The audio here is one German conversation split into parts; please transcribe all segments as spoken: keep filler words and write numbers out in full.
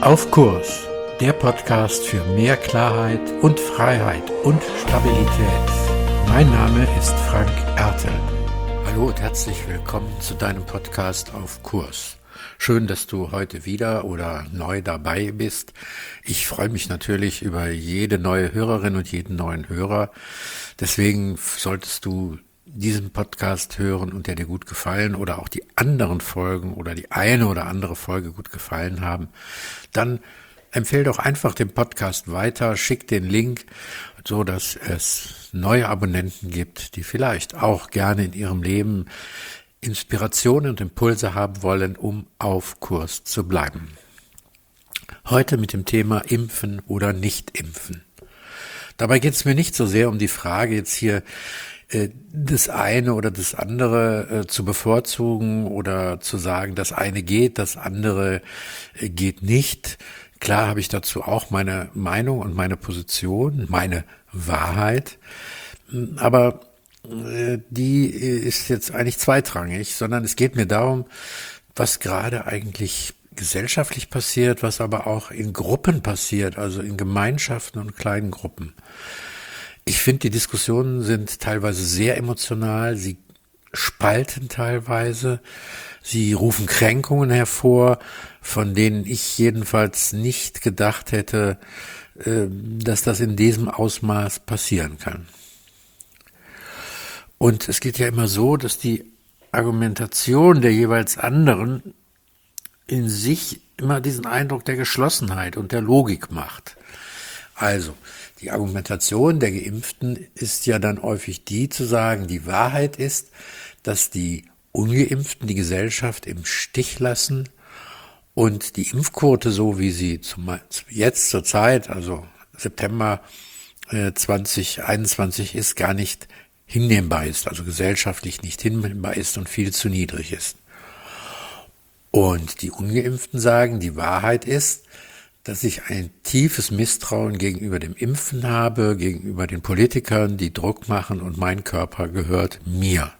Auf Kurs, der Podcast für mehr Klarheit und Freiheit und Stabilität. Mein Name ist Frank Ertel. Hallo und herzlich willkommen zu deinem Podcast Auf Kurs. Schön, dass du heute wieder oder neu dabei bist. Ich freue mich natürlich über jede neue Hörerin und jeden neuen Hörer. Deswegen solltest du diesen Podcast hören und der dir gut gefallen oder auch die anderen Folgen oder die eine oder andere Folge gut gefallen haben, dann empfehle doch einfach den Podcast weiter, schick den Link, so dass es neue Abonnenten gibt, die vielleicht auch gerne in ihrem Leben Inspirationen und Impulse haben wollen, um auf Kurs zu bleiben. Heute mit dem Thema Impfen oder nicht impfen. Dabei geht es mir nicht so sehr um die Frage jetzt hier, das eine oder das andere äh, zu bevorzugen oder zu sagen, das eine geht, das andere äh, geht nicht. Klar habe ich dazu auch meine Meinung und meine Position, meine Wahrheit, aber äh, die ist jetzt eigentlich zweitrangig, sondern es geht mir darum, was gerade eigentlich gesellschaftlich passiert, was aber auch in Gruppen passiert, also in Gemeinschaften und kleinen Gruppen. Ich finde, die Diskussionen sind teilweise sehr emotional, sie spalten teilweise, sie rufen Kränkungen hervor, von denen ich jedenfalls nicht gedacht hätte, dass das in diesem Ausmaß passieren kann. Und es geht ja immer so, dass die Argumentation der jeweils anderen in sich immer diesen Eindruck der Geschlossenheit und der Logik macht. Also, die Argumentation der Geimpften ist ja dann häufig die zu sagen, die Wahrheit ist, dass die Ungeimpften die Gesellschaft im Stich lassen und die Impfquote, so wie sie zum, jetzt zur Zeit, also September äh, zwanzig einundzwanzig ist, gar nicht hinnehmbar ist, also gesellschaftlich nicht hinnehmbar ist und viel zu niedrig ist. Und die Ungeimpften sagen, die Wahrheit ist, dass ich ein tiefes Misstrauen gegenüber dem Impfen habe, gegenüber den Politikern, die Druck machen und mein Körper gehört mir.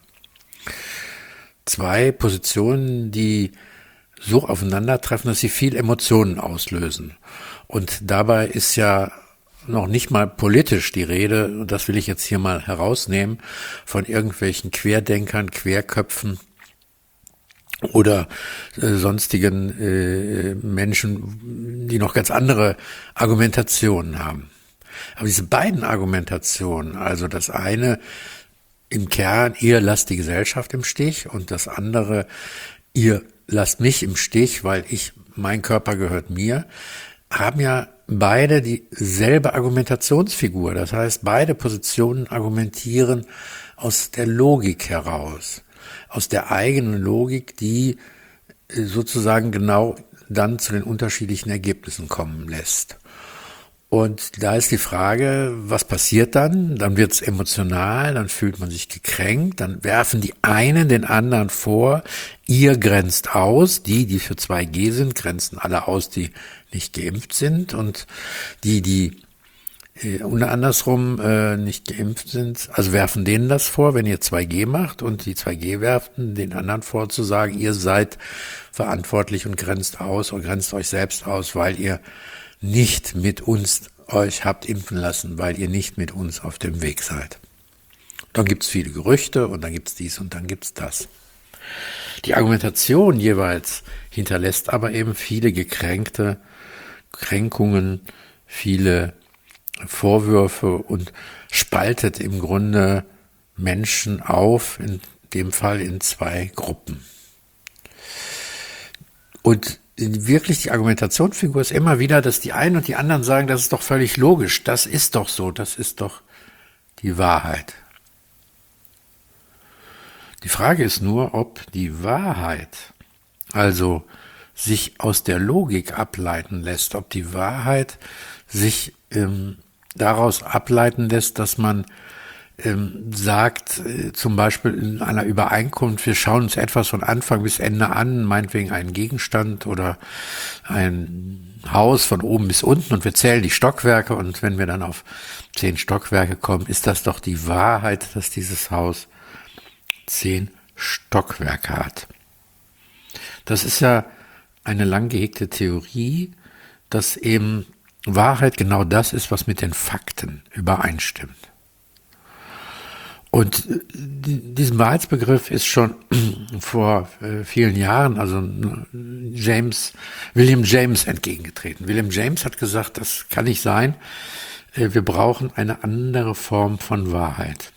Zwei Positionen, die so aufeinandertreffen, dass sie viel Emotionen auslösen. Und dabei ist ja noch nicht mal politisch die Rede, und das will ich jetzt hier mal herausnehmen, von irgendwelchen Querdenkern, Querköpfen, oder äh, sonstigen äh, Menschen, die noch ganz andere Argumentationen haben. Aber diese beiden Argumentationen, also das eine im Kern, ihr lasst die Gesellschaft im Stich und das andere, ihr lasst mich im Stich, weil ich, mein Körper gehört mir, haben ja beide dieselbe Argumentationsfigur. Das heißt, beide Positionen argumentieren aus der Logik heraus. Aus der eigenen Logik, die sozusagen genau dann zu den unterschiedlichen Ergebnissen kommen lässt. Und da ist die Frage, was passiert dann? Dann wird es emotional, dann fühlt man sich gekränkt, dann werfen die einen den anderen vor, ihr grenzt aus, die, die für zwei G sind, grenzen alle aus, die nicht geimpft sind und die, die Und andersrum äh, nicht geimpft sind, also werfen denen das vor, wenn ihr zwei G macht und die zwei G werfen, den anderen vor zu sagen, ihr seid verantwortlich und grenzt aus und grenzt euch selbst aus, weil ihr nicht mit uns euch habt impfen lassen, weil ihr nicht mit uns auf dem Weg seid. Dann gibt's viele Gerüchte und dann gibt's dies und dann gibt's das. Die Argumentation jeweils hinterlässt aber eben viele gekränkte Kränkungen, viele Vorwürfe und spaltet im Grunde Menschen auf, in dem Fall in zwei Gruppen. Und wirklich die Argumentationsfigur ist immer wieder, dass die einen und die anderen sagen, das ist doch völlig logisch, das ist doch so, das ist doch die Wahrheit. Die Frage ist nur, ob die Wahrheit, also sich aus der Logik ableiten lässt, ob die Wahrheit sich ähm, daraus ableiten lässt, dass man ähm, sagt, äh, zum Beispiel in einer Übereinkunft, wir schauen uns etwas von Anfang bis Ende an, meinetwegen einen Gegenstand oder ein Haus von oben bis unten und wir zählen die Stockwerke und wenn wir dann auf zehn Stockwerke kommen, ist das doch die Wahrheit, dass dieses Haus zehn Stockwerke hat. Das ist ja eine lang gehegte Theorie, dass eben Wahrheit genau das ist, was mit den Fakten übereinstimmt. Und diesen Wahrheitsbegriff ist schon vor vielen Jahren, also James, William James entgegengetreten. William James hat gesagt, das kann nicht sein. Wir brauchen eine andere Form von Wahrheit.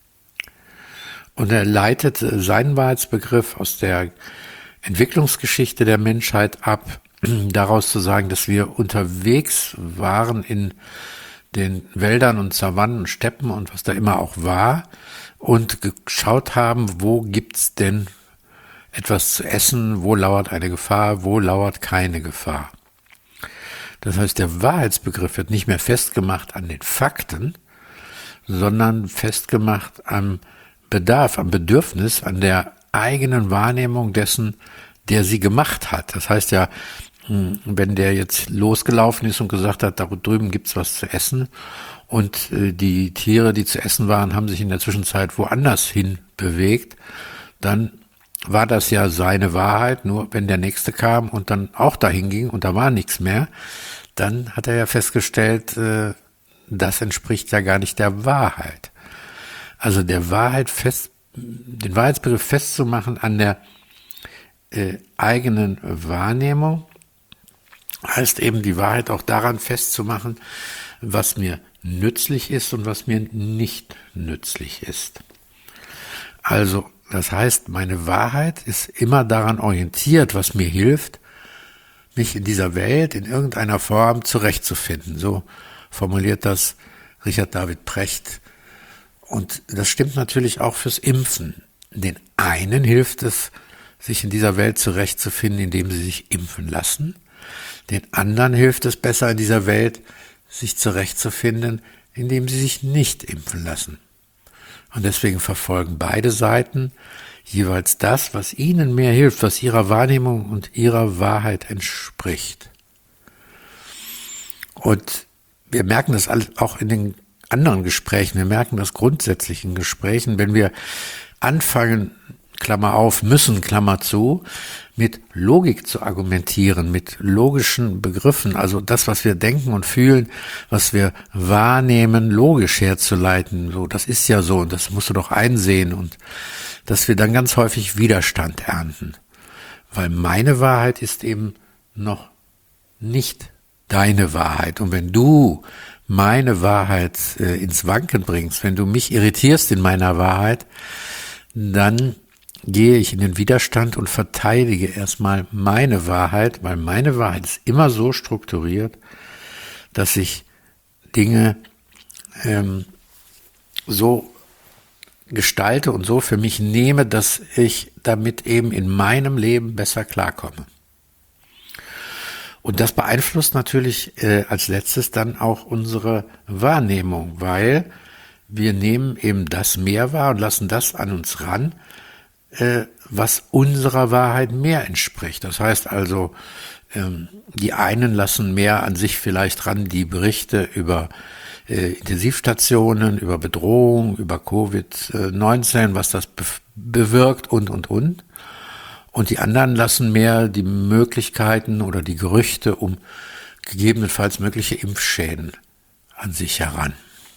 Und er leitet seinen Wahrheitsbegriff aus der Entwicklungsgeschichte der Menschheit ab, daraus zu sagen, dass wir unterwegs waren in den Wäldern und Savannen und Steppen und was da immer auch war und geschaut haben, wo gibt's denn etwas zu essen, wo lauert eine Gefahr, wo lauert keine Gefahr. Das heißt, der Wahrheitsbegriff wird nicht mehr festgemacht an den Fakten, sondern festgemacht am Bedarf, am Bedürfnis, an der eigenen Wahrnehmung dessen, der sie gemacht hat. Das heißt ja, wenn der jetzt losgelaufen ist und gesagt hat, da drüben gibt's was zu essen und die Tiere, die zu essen waren, haben sich in der Zwischenzeit woanders hin bewegt, dann war das ja seine Wahrheit. Nur wenn der Nächste kam und dann auch dahin ging und da war nichts mehr, dann hat er ja festgestellt, das entspricht ja gar nicht der Wahrheit. Also der Wahrheit fest, den Wahrheitsbegriff festzumachen an der äh, eigenen Wahrnehmung, heißt eben die Wahrheit auch daran festzumachen, was mir nützlich ist und was mir nicht nützlich ist. Also das heißt, meine Wahrheit ist immer daran orientiert, was mir hilft, mich in dieser Welt in irgendeiner Form zurechtzufinden. So formuliert das Richard David Precht. Und das stimmt natürlich auch fürs Impfen. Den einen hilft es, sich in dieser Welt zurechtzufinden, indem sie sich impfen lassen. Den anderen hilft es besser in dieser Welt, sich zurechtzufinden, indem sie sich nicht impfen lassen. Und deswegen verfolgen beide Seiten jeweils das, was ihnen mehr hilft, was ihrer Wahrnehmung und ihrer Wahrheit entspricht. Und wir merken das auch in den anderen Gesprächen, wir merken das grundsätzlich in Gesprächen, wenn wir anfangen, Klammer auf, müssen, Klammer zu, mit Logik zu argumentieren, mit logischen Begriffen, also das, was wir denken und fühlen, was wir wahrnehmen, logisch herzuleiten, so, das ist ja so und das musst du doch einsehen und dass wir dann ganz häufig Widerstand ernten, weil meine Wahrheit ist eben noch nicht deine Wahrheit und wenn du meine Wahrheit äh, ins Wanken bringst, wenn du mich irritierst in meiner Wahrheit, dann gehe ich in den Widerstand und verteidige erstmal meine Wahrheit, weil meine Wahrheit ist immer so strukturiert, dass ich Dinge ähm, so gestalte und so für mich nehme, dass ich damit eben in meinem Leben besser klarkomme. Und das beeinflusst natürlich äh, als letztes dann auch unsere Wahrnehmung, weil wir nehmen eben das mehr wahr und lassen das an uns ran, äh, was unserer Wahrheit mehr entspricht. Das heißt also, ähm, die einen lassen mehr an sich vielleicht ran, die Berichte über äh, Intensivstationen, über Bedrohung, über Covid neunzehn, was das be- bewirkt und, und, und. Und die anderen lassen mehr die Möglichkeiten oder die Gerüchte um gegebenenfalls mögliche Impfschäden an sich heran.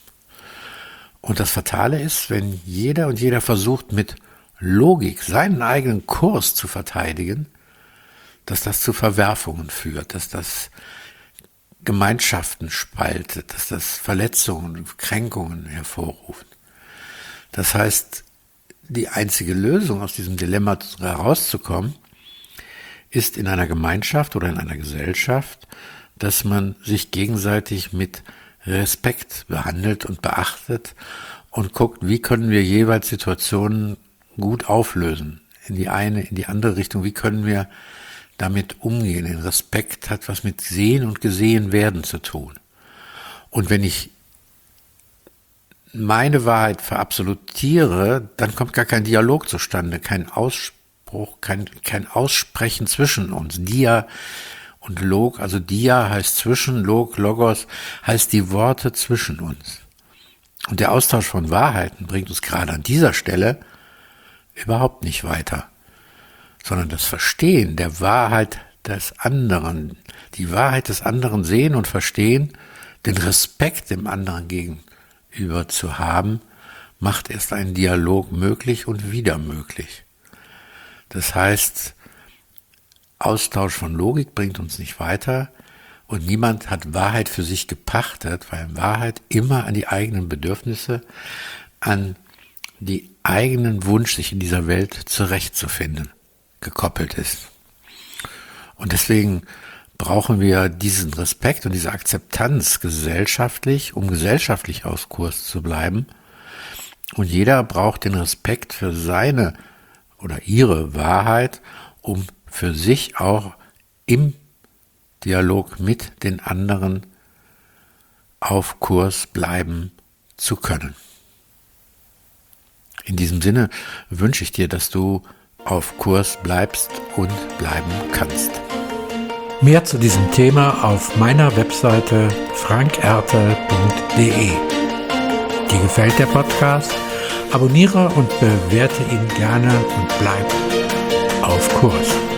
Und das Fatale ist, wenn jeder und jeder versucht, mit Logik seinen eigenen Kurs zu verteidigen, dass das zu Verwerfungen führt, dass das Gemeinschaften spaltet, dass das Verletzungen und Kränkungen hervorruft. Das heißt, die einzige Lösung, aus diesem Dilemma herauszukommen, ist in einer Gemeinschaft oder in einer Gesellschaft, dass man sich gegenseitig mit Respekt behandelt und beachtet und guckt, wie können wir jeweils Situationen gut auflösen, in die eine, in die andere Richtung, wie können wir damit umgehen. Den Respekt hat was mit Sehen und Gesehen werden zu tun. Und wenn ich meine Wahrheit verabsolutiere, dann kommt gar kein Dialog zustande, kein Ausspruch, kein, kein Aussprechen zwischen uns. Dia und Log, also Dia heißt zwischen, Log, Logos heißt die Worte zwischen uns. Und der Austausch von Wahrheiten bringt uns gerade an dieser Stelle überhaupt nicht weiter, sondern das Verstehen der Wahrheit des anderen, die Wahrheit des anderen sehen und verstehen, den Respekt dem anderen gegenüber zu haben, macht erst einen Dialog möglich und wieder möglich. Das heißt, Austausch von Logik bringt uns nicht weiter und niemand hat Wahrheit für sich gepachtet, weil Wahrheit immer an die eigenen Bedürfnisse, an die eigenen Wunsch, sich in dieser Welt zurechtzufinden, gekoppelt ist. Und deswegen brauchen wir diesen Respekt und diese Akzeptanz gesellschaftlich, um gesellschaftlich auf Kurs zu bleiben. Und jeder braucht den Respekt für seine oder ihre Wahrheit, um für sich auch im Dialog mit den anderen auf Kurs bleiben zu können. In diesem Sinne wünsche ich dir, dass du auf Kurs bleibst und bleiben kannst. Mehr zu diesem Thema auf meiner Webseite frank ertel punkt de. Dir gefällt der Podcast? Abonniere und bewerte ihn gerne und bleib auf Kurs.